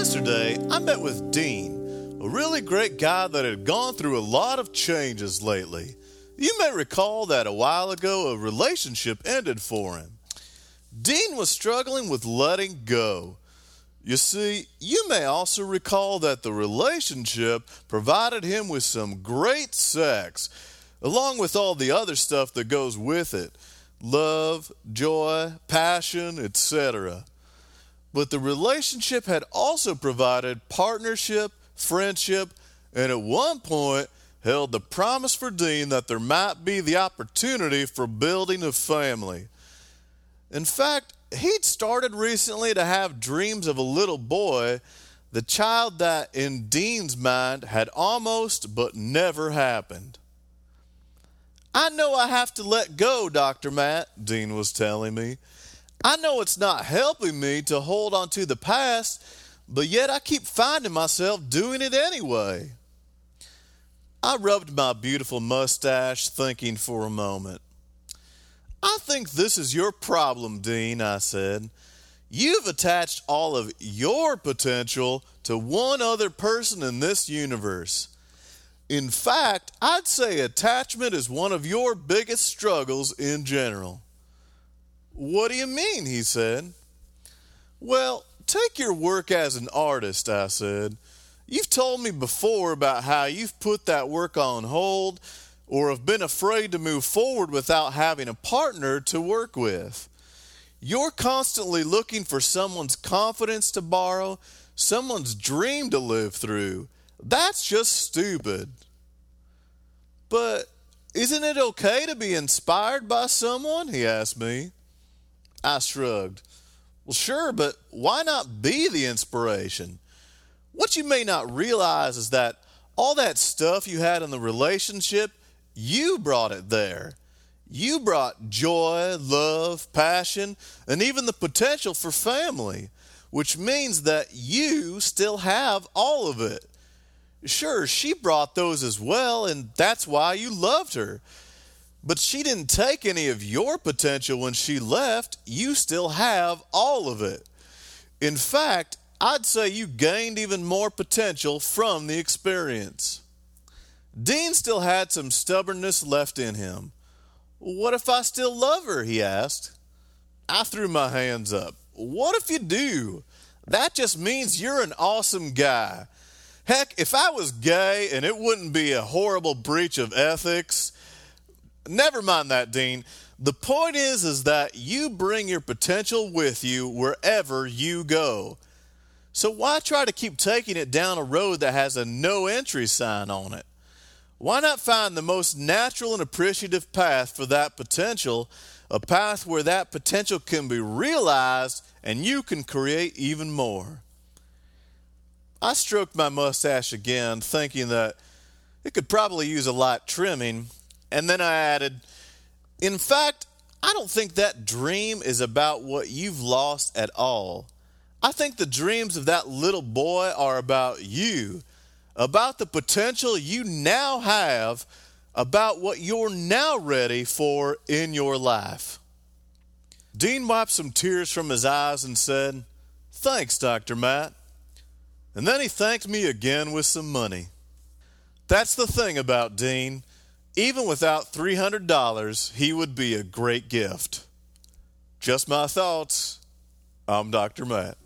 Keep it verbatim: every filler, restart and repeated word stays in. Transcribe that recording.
Yesterday, I met with Dean, a really great guy that had gone through a lot of changes lately. You may recall that a while ago a relationship ended for him. Dean was struggling with letting go. You see, you may also recall that the relationship provided him with some great sex, along with all the other stuff that goes with it. Love, joy, passion, et cetera. But the relationship had also provided partnership, friendship, and at one point held the promise for Dean that there might be the opportunity for building a family. In fact, he'd started recently to have dreams of a little boy, the child that in Dean's mind had almost but never happened. I know I have to let go, Doctor Matt, Dean was telling me. I know it's not helping me to hold on to the past, but yet I keep finding myself doing it anyway. I rubbed my beautiful mustache, thinking for a moment. I think this is your problem, Dean, I said. You've attached all of your potential to one other person in this universe. In fact, I'd say attachment is one of your biggest struggles in general. What do you mean, he said. Well, take your work as an artist, I said. You've told me before about how you've put that work on hold or have been afraid to move forward without having a partner to work with. You're constantly looking for someone's confidence to borrow, someone's dream to live through. That's just stupid. But isn't it okay to be inspired by someone? He asked me. I shrugged. Well, sure, but why not be the inspiration? What you may not realize is that all that stuff you had in the relationship, you brought it there. You brought joy, love, passion, and even the potential for family, which means that you still have all of it. Sure, she brought those as well, and that's why you loved her. But she didn't take any of your potential when she left. You still have all of it. In fact, I'd say you gained even more potential from the experience. Dean still had some stubbornness left in him. What if I still love her? He asked. I threw my hands up. What if you do? That just means you're an awesome guy. Heck, if I was gay and it wouldn't be a horrible breach of ethics. Never mind that, Dean. The point is, is that you bring your potential with you wherever you go. So why try to keep taking it down a road that has a no entry sign on it? Why not find the most natural and appreciative path for that potential, a path where that potential can be realized and you can create even more? I stroked my mustache again, thinking that it could probably use a light trimming, and then I added, in fact, I don't think that dream is about what you've lost at all. I think the dreams of that little boy are about you, about the potential you now have, about what you're now ready for in your life. Dean wiped some tears from his eyes and said, Thanks, Doctor Matt. And then he thanked me again with some money. That's the thing about Dean. Even without three hundred dollars, he would be a great gift. Just my thoughts. I'm Doctor Matt.